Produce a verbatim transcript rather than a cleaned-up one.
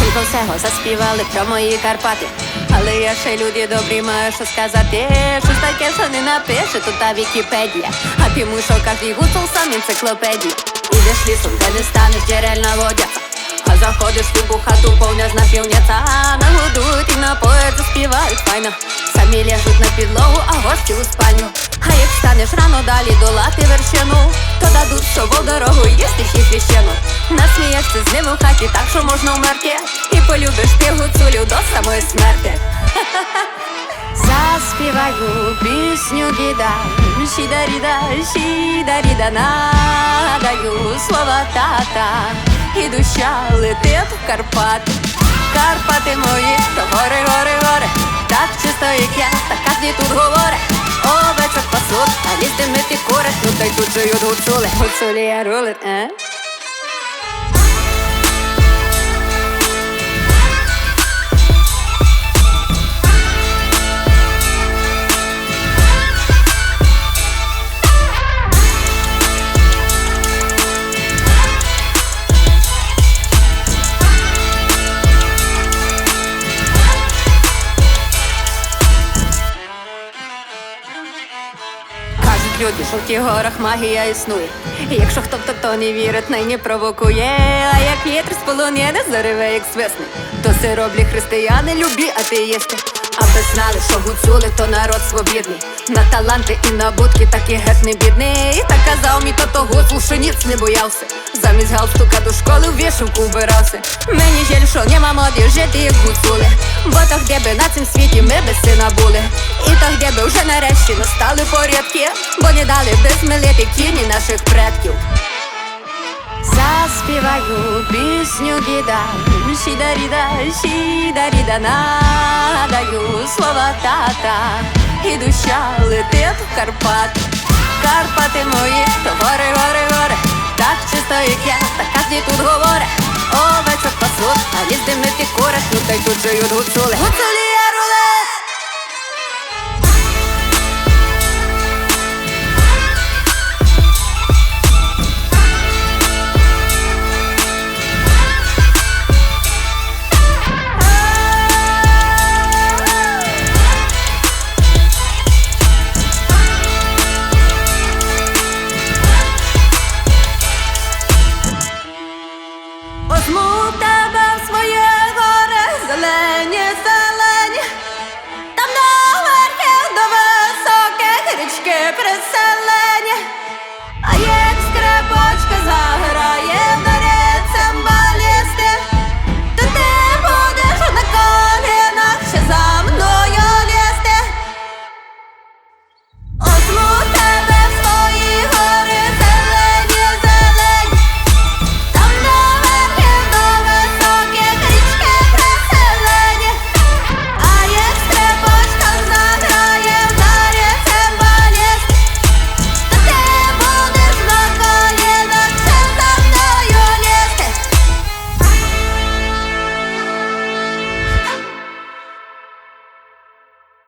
Стільки всього заспівали про мої Карпати, але я ще люди добрі маю що сказати. Щось таке, що не напише тут та Вікіпедія, а тому що кожний гуцул сам енциклопедія. Ідеш лісом, де не станеш джерельна водяця, а заходиш в любу хату, повня зна півняця. Нагодують і напоють, заспівають файно, самі ляжуть на підлогу, а гості у спальню. А як станеш рано далі долати вершину, то дадуть з собою дорогу їсти ще священу. Насмієшся з ними в хаті так, що можна вмерти, і полюбиш ти гуцулів до самої смерти. Заспіваю пісню діда, шідаріда, шідаріда, нагадаю слова тата, і душа летить в Карпати. Карпати мої, то гори, гори, гори, так чисто як я, так кожний тут говорить. Овечок пасуть, а лізти мити курять, ну та й тут живуть гуцули, гуцулі я рулить, е? Люди, що в тих горах магія існує, і якщо хто в то не вірить, нині провокує. А як вітер з полонини зареве, як свисне, то це роблять християни, любі атеїсти. Аби знали, що гуцули то народ свобідний, на таланти і на будки такі геть не бідний. І так казав мій тото гуцул, що ніц не боявся, замість галстука до школи в вишивку вбирався. Мені жаль, що нема моди жити як гуцули, бо то где би на цім світі ми без сина були. І то где би вже нарешті настали порядки, бо не дали би змилити тіні наших предків. Заспіваю пісню діда, шідаріда, шідаріда, нагадаю слова тата, і душа летить в Карпати. Карпати мої, то гори, гори, гори, так чисто як я, так кожний тут говорить. Овечок пасуть, а лізти мити курять, ну та й тут живуть гуцули, гуцулі.